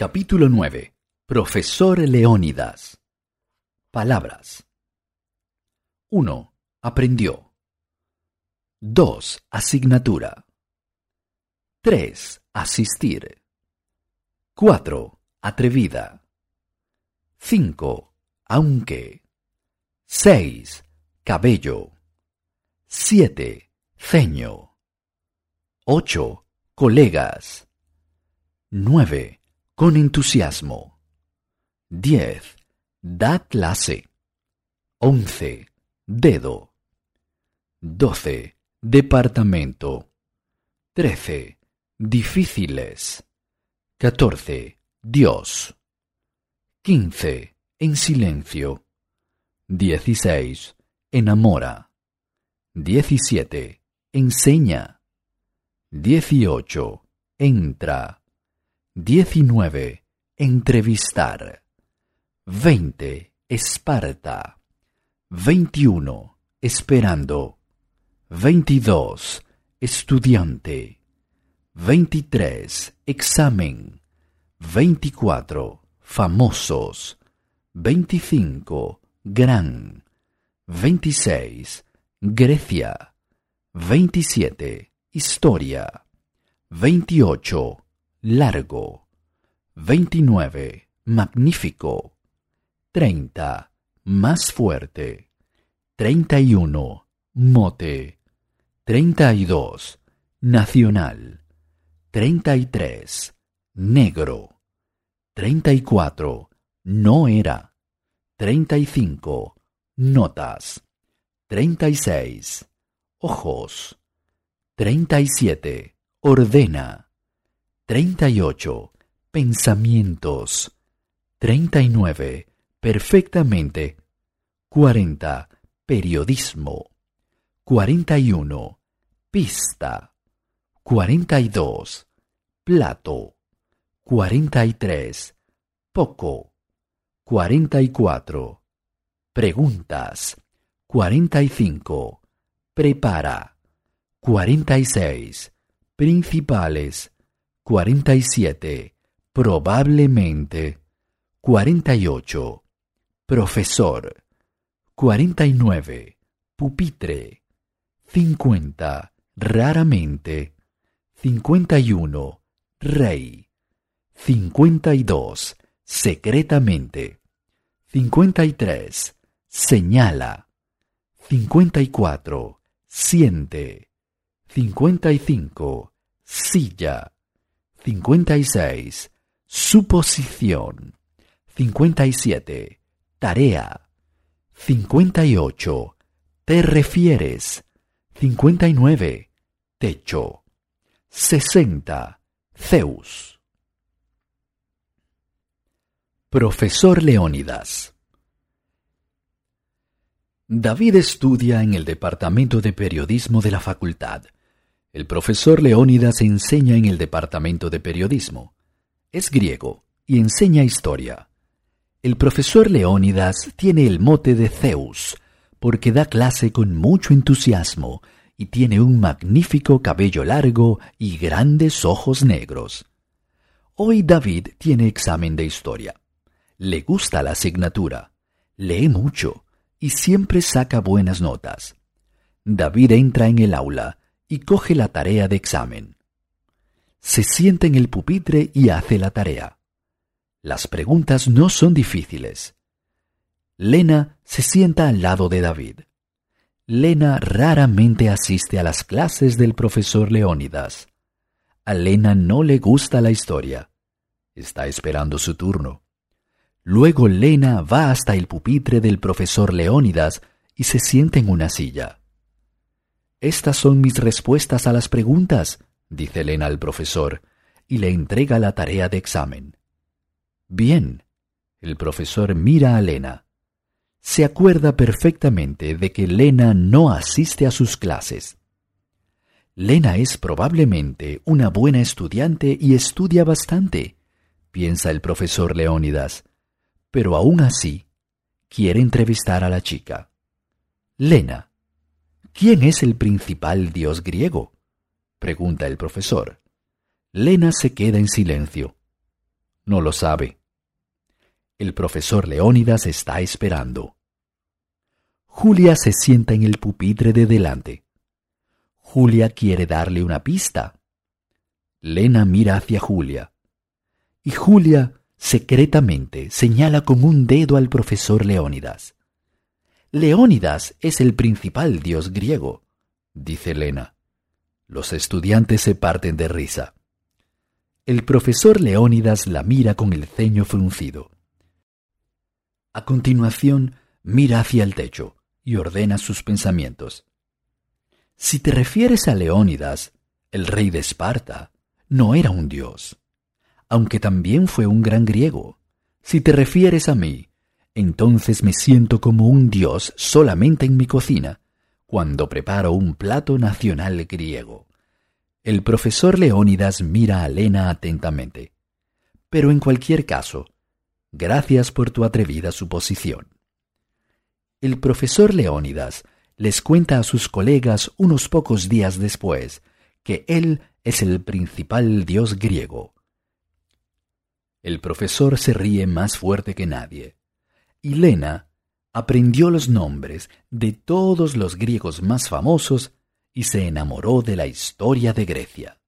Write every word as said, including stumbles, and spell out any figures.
Capítulo nueve. Profesor Leónidas. Palabras. uno. Aprendió. dos. Asignatura. tres. Asistir. cuatro. Atrevida. cinco. Aunque. seis. Cabello. siete. Ceño. ocho. Colegas. nueve. Con entusiasmo. diez. Da clase. once. Dedo. doce. Departamento. trece. Difíciles. catorce. Dios. quince. En silencio. dieciséis. Enamora. diecisiete. Enseña. dieciocho. Entra. diecinueve. Entrevistar. veinte. Esparta. veintiuno. Esperando. veintidós. Estudiante. veintitrés. Examen. veinticuatro. Famosos. veinticinco. Gran. veintiséis. Grecia. veintisiete. Historia. veintiocho. Largo. veintinueve. Magnífico. treinta. Más fuerte. treinta y uno. Mote. treinta y dos. Nacional. treinta y tres. Negro. treinta y cuatro. No era. treinta y cinco. Notas. treinta y seis. Ojos. treinta y siete. Ordena. treinta y ocho. Pensamientos. treinta y nueve. Perfectamente. cuarenta. Periodismo. cuarenta y uno. Pista. cuarenta y dos. Plato. cuarenta y tres. Poco. cuarenta y cuatro. Preguntas. cuarenta y cinco. Prepara. cuarenta y seis. Principales. cuarenta y siete. Probablemente. cuarenta y ocho. Profesor. cuarenta y nueve. Pupitre. cincuenta. Raramente. cincuenta y uno. Rey. cincuenta y dos. Secretamente. cincuenta y tres. Señala. cincuenta y cuatro. Siente. cincuenta y cinco. Silla. cincuenta y seis. Suposición. cincuenta y siete. Tarea. cincuenta y ocho. Te refieres. cincuenta y nueve. Techo. sesenta. Zeus. Profesor Leónidas. David estudia en el departamento de periodismo de la facultad. El profesor Leónidas enseña en el departamento de periodismo. Es griego y enseña historia. El profesor Leónidas tiene el mote de Zeus porque da clase con mucho entusiasmo y tiene un magnífico cabello largo y grandes ojos negros. Hoy David tiene examen de historia. Le gusta la asignatura, lee mucho y siempre saca buenas notas. David entra en el aula y coge la tarea de examen. Se sienta en el pupitre y hace la tarea. Las preguntas no son difíciles. Lena se sienta al lado de David. Lena raramente asiste a las clases del profesor Leónidas. A Lena no le gusta la historia. Está esperando su turno. Luego Lena va hasta el pupitre del profesor Leónidas y se sienta en una silla. «Estas son mis respuestas a las preguntas», dice Lena al profesor, y le entrega la tarea de examen. «Bien». El profesor mira a Lena. Se acuerda perfectamente de que Lena no asiste a sus clases. Lena es probablemente una buena estudiante y estudia bastante, piensa el profesor Leónidas, pero aún así quiere entrevistar a la chica. Lena, ¿quién es el principal dios griego?, pregunta el profesor. Lena se queda en silencio. no lo sabe. El profesor Leónidas está esperando. Julia se sienta en el pupitre de delante. Julia quiere darle una pista. Lena mira hacia Julia. Y Julia secretamente señala con un dedo al profesor Leónidas. Leónidas es el principal dios griego, dice Lena. Los estudiantes se parten de risa. El profesor Leónidas la mira con el ceño fruncido. A continuación, mira hacia el techo y ordena sus pensamientos. Si te refieres a Leónidas, el rey de Esparta, no era un dios, aunque también fue un gran griego. Si te refieres a mí, entonces me siento como un dios solamente en mi cocina, cuando preparo un plato nacional griego. El profesor Leónidas mira a Lena atentamente. Pero en cualquier caso, gracias por tu atrevida suposición. El profesor Leónidas les cuenta a sus colegas unos pocos días después que él es el principal dios griego. El profesor se ríe más fuerte que nadie, y Lena aprendió los nombres de todos los griegos más famosos y se enamoró de la historia de Grecia.